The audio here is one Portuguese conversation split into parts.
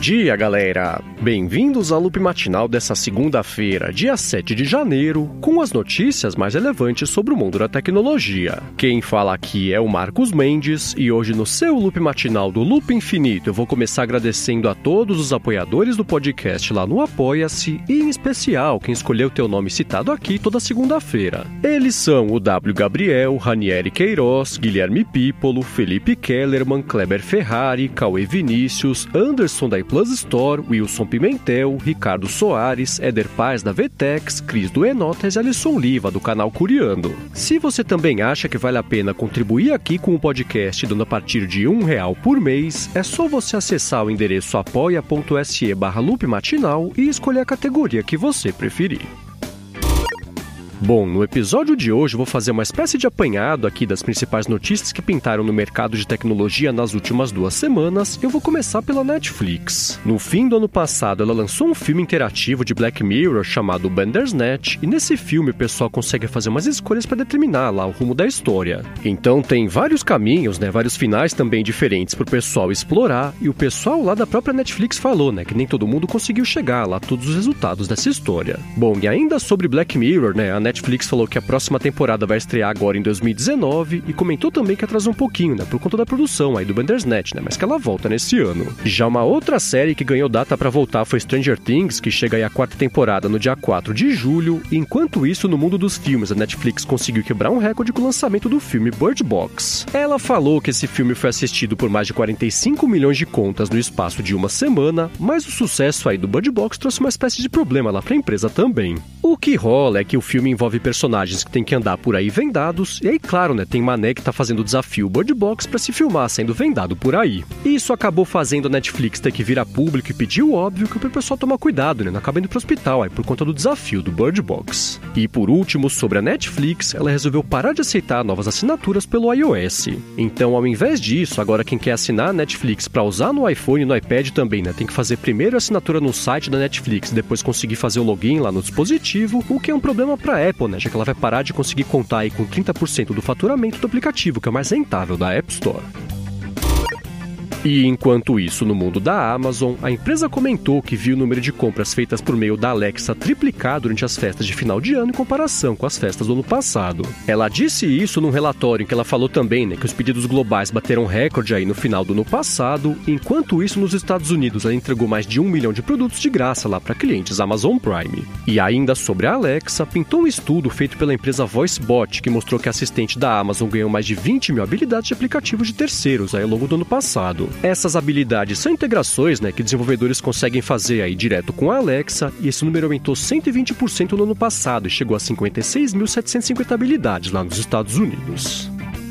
dia, galera! Bem-vindos ao Loop Matinal dessa segunda-feira, dia 7 de janeiro, com as notícias mais relevantes sobre o mundo da tecnologia. Quem fala aqui é o Marcos Mendes, e hoje no seu Loop Matinal do Loop Infinito eu vou começar agradecendo a todos os apoiadores do podcast lá no Apoia-se, e em especial quem escolheu ter o nome citado aqui toda segunda-feira. Eles são o W. Gabriel, Ranieri Queiroz, Guilherme Pípolo, Felipe Kellerman, Kleber Ferrari, Cauê Vinícius, Anderson da iPlus Store, Wilson Pimentel, Ricardo Soares, Éder Paz da Vtex, Cris do Enotes e Alisson Liva do canal Curiando. Se você também acha que vale a pena contribuir aqui com o podcast dando a partir de R$1 por mês, é só você acessar o endereço apoia.se/loopmatinal e escolher a categoria que você preferir. Bom, no episódio de hoje eu vou fazer uma espécie de apanhado aqui das principais notícias que pintaram no mercado de tecnologia nas últimas 2 semanas. Eu vou começar pela Netflix. No fim do ano passado, ela lançou um filme interativo de Black Mirror chamado Bandersnatch, e nesse filme o pessoal consegue fazer umas escolhas para determinar lá o rumo da história. Então tem vários caminhos, vários finais também diferentes pro pessoal explorar, e o pessoal lá da própria Netflix falou, que nem todo mundo conseguiu chegar lá a todos os resultados dessa história. Bom, e ainda sobre Black Mirror, a Netflix falou que a próxima temporada vai estrear agora em 2019 e comentou também que atrasou um pouquinho, por conta da produção aí do Bandersnatch, mas que ela volta nesse ano. Já uma outra série que ganhou data pra voltar foi Stranger Things, que chega aí a 4ª temporada no dia 4 de julho. Enquanto isso, no mundo dos filmes, a Netflix conseguiu quebrar um recorde com o lançamento do filme Bird Box. Ela falou que esse filme foi assistido por mais de 45 milhões de contas no espaço de uma semana, mas o sucesso aí do Bird Box trouxe uma espécie de problema lá pra empresa também. O que rola é que o filme envolve personagens que tem que andar por aí vendados, e aí, claro, tem Mané que tá fazendo o desafio Bird Box pra se filmar sendo vendado por aí. E isso acabou fazendo a Netflix ter que vir a público e pedir o óbvio que o pessoal tomar cuidado, não acaba indo pro hospital aí por conta do desafio do Bird Box. E por último, sobre a Netflix, ela resolveu parar de aceitar novas assinaturas pelo iOS. Então, ao invés disso, agora quem quer assinar a Netflix pra usar no iPhone e no iPad também, tem que fazer primeiro a assinatura no site da Netflix e depois conseguir fazer o login lá no dispositivo, o que é um problema pra Apple, já que ela vai parar de conseguir contar aí com 30% do faturamento do aplicativo, que é o mais rentável da App Store. E enquanto isso, no mundo da Amazon, a empresa comentou que viu o número de compras feitas por meio da Alexa triplicar durante as festas de final de ano em comparação com as festas do ano passado. Ela disse isso num relatório em que ela falou também, que os pedidos globais bateram recorde aí no final do ano passado. Enquanto isso, nos Estados Unidos, ela entregou mais de 1 milhão de produtos de graça lá para clientes Amazon Prime. E ainda sobre a Alexa, pintou um estudo feito pela empresa VoiceBot, que mostrou que a assistente da Amazon ganhou mais de 20 mil habilidades de aplicativos de terceiros aí ao longo do ano passado. Essas habilidades são integrações, que desenvolvedores conseguem fazer aí direto com a Alexa, e esse número aumentou 120% no ano passado e chegou a 56.750 habilidades lá nos Estados Unidos.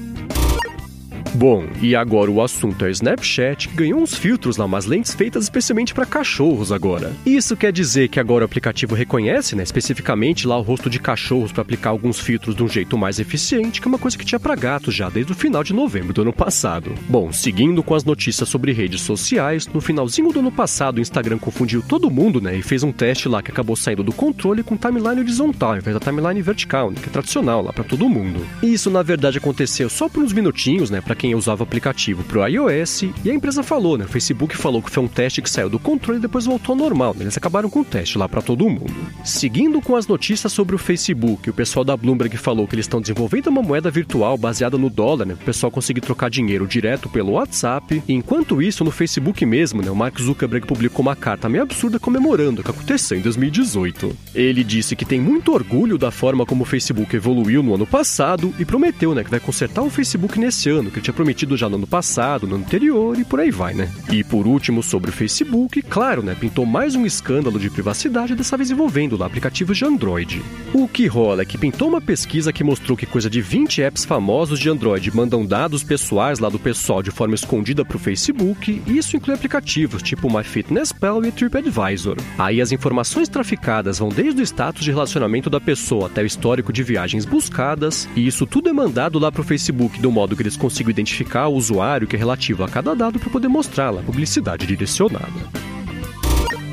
Bom, e agora o assunto é o Snapchat, que ganhou uns filtros lá, umas lentes feitas especialmente para cachorros agora. Isso quer dizer que agora o aplicativo reconhece, especificamente lá o rosto de cachorros para aplicar alguns filtros de um jeito mais eficiente, que é uma coisa que tinha para gatos já desde o final de novembro do ano passado. Bom, seguindo com as notícias sobre redes sociais, no finalzinho do ano passado o Instagram confundiu todo mundo, e fez um teste lá que acabou saindo do controle com timeline horizontal, ao invés da timeline vertical, que é tradicional lá para todo mundo. E isso na verdade aconteceu só por uns minutinhos, para quem usava o aplicativo pro iOS, e a empresa falou, o Facebook falou que foi um teste que saiu do controle e depois voltou ao normal, eles acabaram com o teste lá para todo mundo. Seguindo com as notícias sobre o Facebook, o pessoal da Bloomberg falou que eles estão desenvolvendo uma moeda virtual baseada no dólar, o pessoal conseguir trocar dinheiro direto pelo WhatsApp. E enquanto isso, no Facebook mesmo, o Mark Zuckerberg publicou uma carta meio absurda comemorando o que aconteceu em 2018. Ele disse que tem muito orgulho da forma como o Facebook evoluiu no ano passado e prometeu, que vai consertar o Facebook nesse ano, que ele tinha prometido já no ano passado, no ano anterior e por aí vai, E por último, sobre o Facebook, claro, pintou mais um escândalo de privacidade, dessa vez envolvendo lá aplicativos de Android. O que rola é que pintou uma pesquisa que mostrou que coisa de 20 apps famosos de Android mandam dados pessoais lá do pessoal de forma escondida pro Facebook, e isso inclui aplicativos tipo MyFitnessPal e TripAdvisor. Aí as informações traficadas vão desde o status de relacionamento da pessoa até o histórico de viagens buscadas, e isso tudo é mandado lá pro Facebook do modo que eles consigam identificar o usuário que é relativo a cada dado para poder mostrar lá a publicidade direcionada.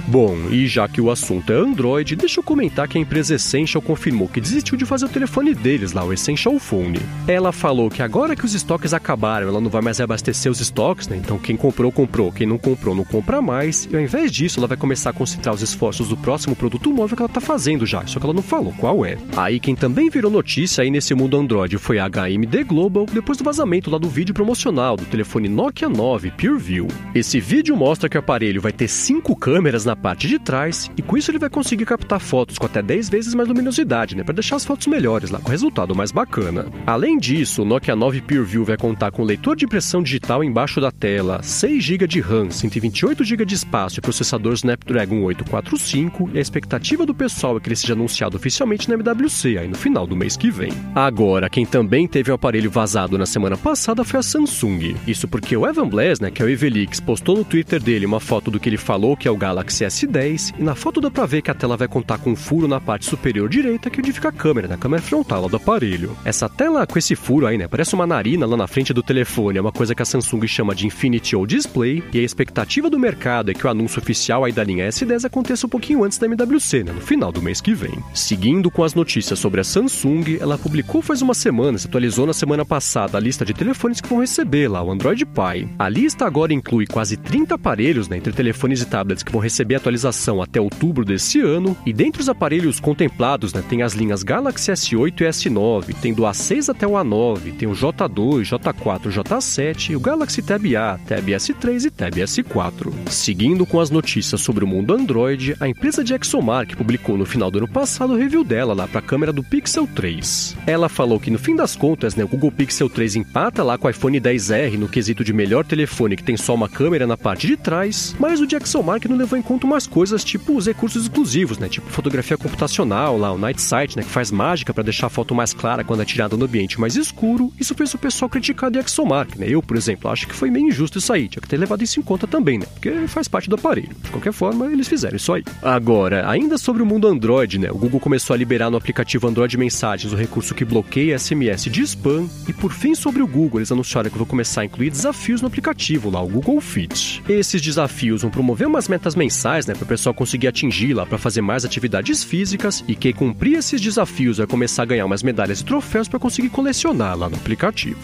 Bom, e já que o assunto é Android, deixa eu comentar que a empresa Essential confirmou que desistiu de fazer o telefone deles lá, o Essential Phone. Ela falou que agora que os estoques acabaram, ela não vai mais reabastecer os estoques, né? Então quem comprou, comprou. Quem não comprou, não compra mais. E ao invés disso, ela vai começar a concentrar os esforços do próximo produto móvel que ela tá fazendo já, só que ela não falou qual é. Aí quem também virou notícia aí nesse mundo Android foi a HMD Global, depois do vazamento lá do vídeo promocional do telefone Nokia 9 PureView. Esse vídeo mostra que o aparelho vai ter 5 câmeras na parte de trás, e com isso ele vai conseguir captar fotos com até 10 vezes mais luminosidade, né, para deixar as fotos melhores lá, com resultado mais bacana. Além disso, o Nokia 9 PureView vai contar com leitor de impressão digital embaixo da tela, 6 GB de RAM, 128 GB de espaço e processador Snapdragon 845, e a expectativa do pessoal é que ele seja anunciado oficialmente na MWC, aí no final do mês que vem. Agora, quem também teve o aparelho vazado na semana passada foi a Samsung. Isso porque o Evan Blass, né, que é o Evelix, postou no Twitter dele uma foto do que ele falou que é o Galaxy S10, e na foto dá pra ver que a tela vai contar com um furo na parte superior direita, que é onde fica a câmera, na câmera frontal lá do aparelho. Essa tela com esse furo aí, né, parece uma narina lá na frente do telefone, é uma coisa que a Samsung chama de Infinity ou Display, e a expectativa do mercado é que o anúncio oficial aí da linha S10 aconteça um pouquinho antes da MWC, né, no final do mês que vem. Seguindo com as notícias sobre a Samsung, ela publicou faz uma semana, se atualizou na semana passada a lista de telefones que vão receber lá, o Android Pie. A lista agora inclui quase 30 aparelhos, né, entre telefones e tablets que vão receber atualização até outubro desse ano, e dentre os aparelhos contemplados, né, tem as linhas Galaxy S8 e S9, tem do A6 até o A9, tem o J2, J4, J7, o Galaxy Tab A, Tab S3 e Tab S4. Seguindo com as notícias sobre o mundo Android, a empresa de ExoMark publicou no final do ano passado o review dela lá para a câmera do Pixel 3. Ela falou que no fim das contas, né, o Google Pixel 3 empata lá com o iPhone XR no quesito de melhor telefone que tem só uma câmera na parte de trás, mas o de ExoMark não levou em conta umas coisas tipo os recursos exclusivos, né, tipo fotografia computacional lá, o Night Sight, né, que faz mágica para deixar a foto mais clara quando é tirada no ambiente mais escuro. Isso fez o pessoal criticar a ExoMark, né? Eu, por exemplo, acho que foi meio injusto isso aí, tinha que ter levado isso em conta também, né, porque faz parte do aparelho. De qualquer forma, eles fizeram isso aí. Agora, ainda sobre o mundo Android, né, o Google começou a liberar no aplicativo Android Mensagens o recurso que bloqueia SMS de spam, e por fim sobre o Google, eles anunciaram que vão começar a incluir desafios no aplicativo lá, o Google Fit. Esses desafios vão promover umas metas mensais, né, para o pessoal conseguir atingir lá para fazer mais atividades físicas, e quem cumprir esses desafios vai começar a ganhar umas medalhas e troféus para conseguir colecionar lá no aplicativo.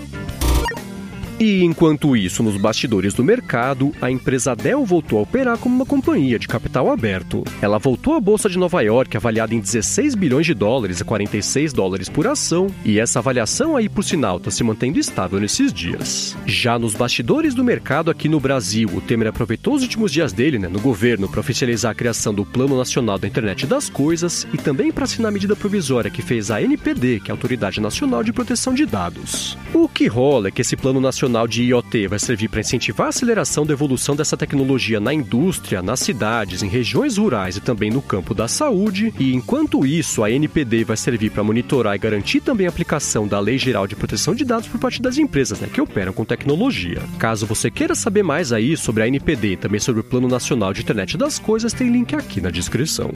E enquanto isso, nos bastidores do mercado, a empresa Dell voltou a operar como uma companhia de capital aberto. Ela voltou à Bolsa de Nova York, avaliada em 16 bilhões de dólares a 46 dólares por ação, e essa avaliação aí, por sinal, está se mantendo estável nesses dias. Já nos bastidores do mercado aqui no Brasil, o Temer aproveitou os últimos dias dele, né, no governo, para oficializar a criação do Plano Nacional da Internet das Coisas e também para assinar a medida provisória que fez a NPD, que é a Autoridade Nacional de Proteção de Dados. O que rola é que esse Plano Nacional de IoT vai servir para incentivar a aceleração da evolução dessa tecnologia na indústria, nas cidades, em regiões rurais e também no campo da saúde, e enquanto isso, a NPD vai servir para monitorar e garantir também a aplicação da Lei Geral de Proteção de Dados por parte das empresas, né, que operam com tecnologia. Caso você queira saber mais aí sobre a NPD e também sobre o Plano Nacional de Internet das Coisas, tem link aqui na descrição.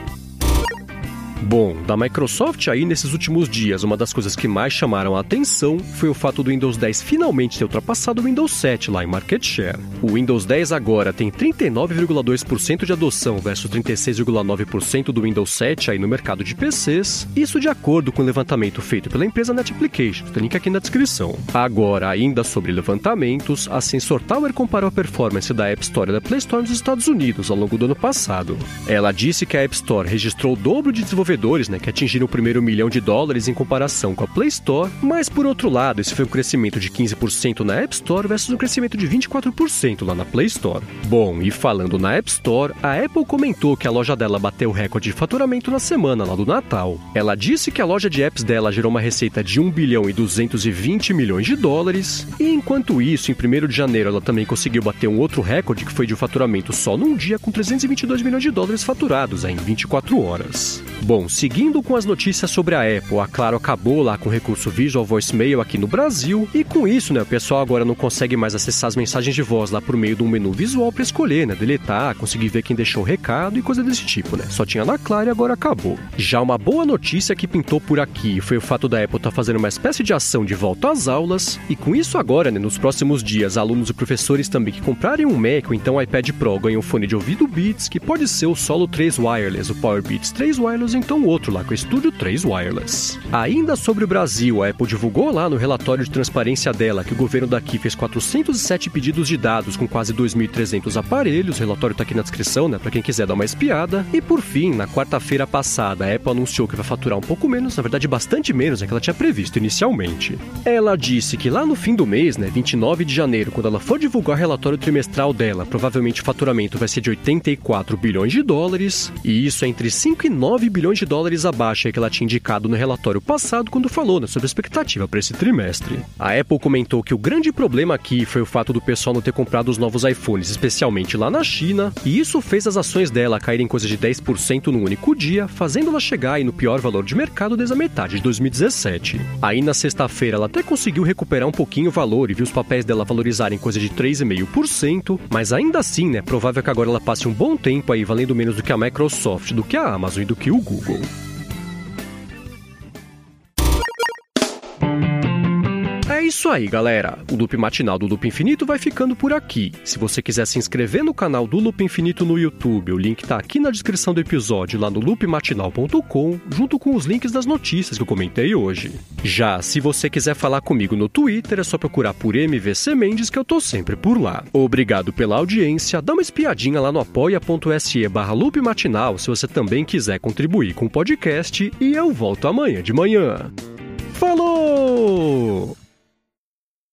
Bom, da Microsoft aí nesses últimos dias, uma das coisas que mais chamaram a atenção foi o fato do Windows 10 finalmente ter ultrapassado o Windows 7 lá em market share. O Windows 10 agora tem 39,2% de adoção versus 36,9% do Windows 7 aí no mercado de PCs, isso de acordo com o levantamento feito pela empresa Net Applications, tem link aqui na descrição. Agora, ainda sobre levantamentos, a Sensor Tower comparou a performance da App Store e da Play Store nos Estados Unidos ao longo do ano passado. Ela disse que a App Store registrou o dobro de desenvolvedores, né, que atingiram o primeiro $1 milhão em comparação com a Play Store, mas por outro lado, esse foi um crescimento de 15% na App Store versus um crescimento de 24% lá na Play Store. Bom, e falando na App Store, a Apple comentou que a loja dela bateu o recorde de faturamento na semana lá do Natal. Ela disse que a loja de apps dela gerou uma receita de $1 bilhão e 220 milhões, e enquanto isso, em 1º de janeiro, ela também conseguiu bater um outro recorde que foi de um faturamento só num dia com $322 milhões faturados aí em 24 horas. Bom, Bom, seguindo com as notícias sobre a Apple, a Claro acabou lá com o recurso Visual Voicemail aqui no Brasil, e com isso, o pessoal agora não consegue mais acessar as mensagens de voz lá por meio de um menu visual para escolher, deletar, conseguir ver quem deixou o recado e coisa desse tipo, Só tinha na Claro e agora acabou. Já uma boa notícia que pintou por aqui foi o fato da Apple estar fazendo uma espécie de ação de volta às aulas, e com isso agora, nos próximos dias, alunos e professores também que comprarem um Mac ou então um iPad Pro ganham um fone de ouvido Beats, que pode ser o Solo 3 Wireless, o Power Beats 3 Wireless, então o outro lá com o Studio 3 Wireless. Ainda sobre o Brasil, a Apple divulgou lá no relatório de transparência dela que o governo daqui fez 407 pedidos de dados com quase 2.300 aparelhos, o relatório tá aqui na descrição, para quem quiser dar uma espiada. E por fim, na quarta-feira passada, a Apple anunciou que vai faturar um pouco menos, na verdade bastante menos do que ela tinha previsto inicialmente. Ela disse que lá no fim do mês, 29 de janeiro, quando ela for divulgar o relatório trimestral dela, provavelmente o faturamento vai ser de 84 bilhões de dólares, e isso é entre 5 e 9 bilhões de dólares abaixo que ela tinha indicado no relatório passado quando falou sobre a expectativa para esse trimestre. A Apple comentou que o grande problema aqui foi o fato do pessoal não ter comprado os novos iPhones, especialmente lá na China, e isso fez as ações dela caírem coisa de 10% num único dia, fazendo ela chegar aí no pior valor de mercado desde a metade de 2017. Aí na sexta-feira ela até conseguiu recuperar um pouquinho o valor e viu os papéis dela valorizarem coisa de 3,5%, mas ainda assim, é provável que agora ela passe um bom tempo aí valendo menos do que a Microsoft, do que a Amazon e do que o Google. É isso aí, galera. O Loop Matinal do Loop Infinito vai ficando por aqui. Se você quiser se inscrever no canal do Loop Infinito no YouTube, o link tá aqui na descrição do episódio, lá no loopmatinal.com, junto com os links das notícias que eu comentei hoje. Já, se você quiser falar comigo no Twitter, é só procurar por MVC Mendes, que eu tô sempre por lá. Obrigado pela audiência, dá uma espiadinha lá no apoia.se/loopmatinal se você também quiser contribuir com o podcast, e eu volto amanhã de manhã. Falou!